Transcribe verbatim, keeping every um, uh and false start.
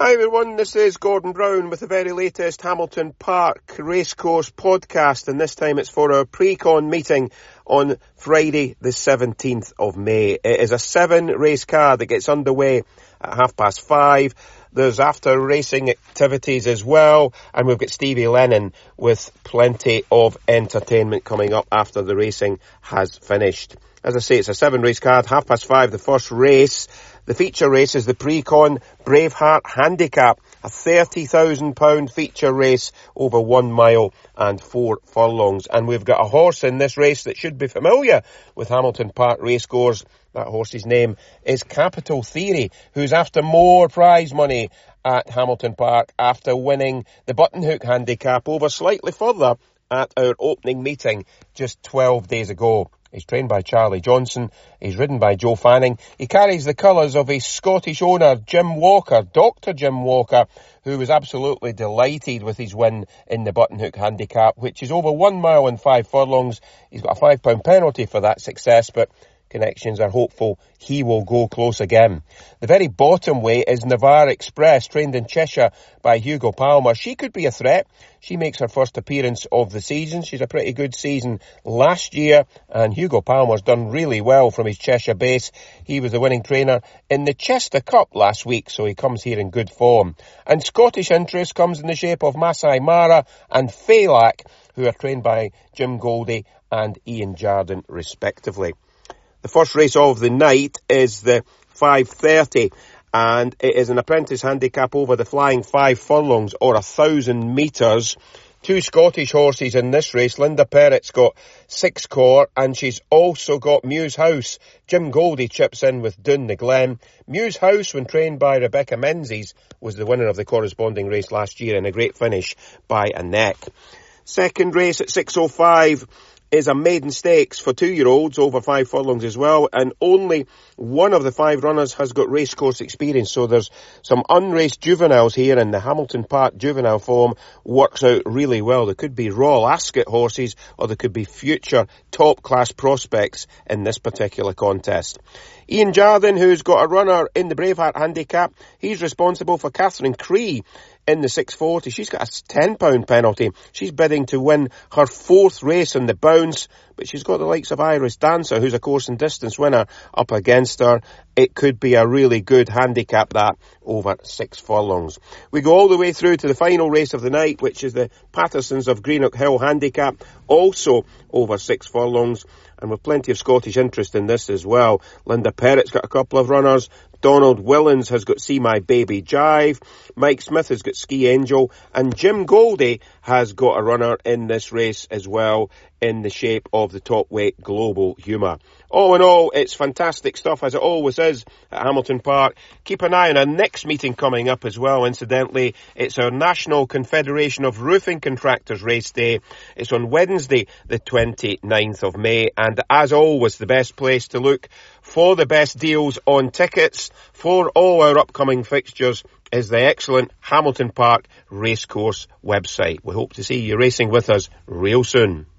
Hi everyone, this is Gordon Brown with the very latest Hamilton Park Racecourse podcast, and this time it's for our pre-con meeting on Friday the seventeenth of May. It is a seven race card that gets underway at half past five. There's after racing activities as well, and we've got Stevie Lennon with plenty of entertainment coming up after the racing has finished. As I say, it's a seven race card, half past five, the first race. The feature race is the Pre-Con Braveheart Handicap, a thirty thousand pounds feature race over one mile and four furlongs. And we've got a horse in this race that should be familiar with Hamilton Park Racecourse. That horse's name is Capital Theory, who's after more prize money at Hamilton Park after winning the Buttonhook Handicap over slightly further at our opening meeting just twelve days ago. He's trained by Charlie Johnson. He's ridden by Joe Fanning. He carries the colours of his Scottish owner, Jim Walker, Doctor Jim Walker, who was absolutely delighted with his win in the Buttonhook Handicap, which is over one mile and five furlongs. He's got a five pound penalty for that success, but connections are hopeful he will go close again. The very bottom weight is Navarre Express, trained in Cheshire by Hugo Palmer. She could be a threat. She makes her first appearance of the season. She's a pretty good season last year, and Hugo Palmer's done really well from his Cheshire base. He was the winning trainer in the Chester Cup last week, so he comes here in good form. And Scottish interest comes in the shape of Masai Mara and Phelan, who are trained by Jim Goldie and Ian Jardine, respectively. The first race of the night is the five thirty, and it is an apprentice handicap over the flying five furlongs or a thousand metres. Two Scottish horses in this race. Linda Perrett's got Six Core, and she's also got Muse House. Jim Goldie chips in with Doon the Glen. Muse House, when trained by Rebecca Menzies, was the winner of the corresponding race last year in a great finish by a neck. Second race at six oh five is a maiden stakes for two-year-olds over five furlongs as well, and only one of the five runners has got racecourse experience, so there's some unraced juveniles here, and the Hamilton Park juvenile form works out really well. There could be Royal Ascot horses, or there could be future top-class prospects in this particular contest. Ian Jardine, who's got a runner in the Braveheart Handicap, he's responsible for Catherine Cree in the six forty. She's got a ten pound penalty. She's bidding to win her fourth race in the bounce, but she's got the likes of Iris Dancer, who's a course and distance winner, up against her. It could be a really good handicap, that, over six furlongs. We go all the way through to the final race of the night, which is the Pattersons of Greenock Hill Handicap, also over six furlongs, and with plenty of Scottish interest in this as well. Linda Perrett's got a couple of runners. Donald Willans has got See My Baby Jive. Mike Smith has got Ski Angel. And Jim Goldie has got a runner in this race as well, in the shape of the top weight Global Humour. All in all, it's fantastic stuff, as it always is at Hamilton Park. Keep an eye on our next meeting coming up as well, incidentally. It's our National Confederation of Roofing Contractors race day. It's on Wednesday, the twenty-ninth of May. And as always, the best place to look for the best deals on tickets for all our upcoming fixtures is the excellent Hamilton Park Racecourse website. We hope to see you racing with us real soon.